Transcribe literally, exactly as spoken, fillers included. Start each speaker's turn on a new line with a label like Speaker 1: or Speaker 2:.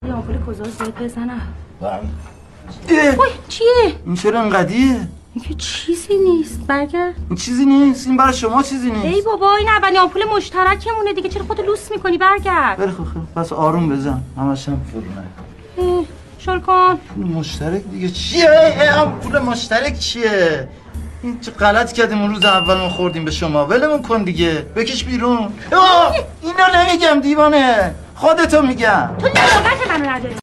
Speaker 1: یه آمپول کوزاز زیاد بزنم.
Speaker 2: وای
Speaker 1: چیه؟
Speaker 2: این چرا انقدیه؟
Speaker 1: این که چیزی نیست. برگرد.
Speaker 2: این چیزی نیست، این برای شما چیزی نیست.
Speaker 1: ای بابا این اولین آمپول مشترکمونه دیگه، چرا خودت لوس میکنی؟ برگرد.
Speaker 2: بله خب خب پس آروم بزن، همش هم فرو نکن.
Speaker 1: شل کن.
Speaker 2: پول مشترک دیگه چیه؟ پول مشترک چیه؟ این چه غلط کردیم اون روز اول ما خوردیم به شما. ولمون کن دیگه، بکش بیرون. اینو نمیگم دیوانه، خودتو میگم.
Speaker 1: تو نوبت منو نداری.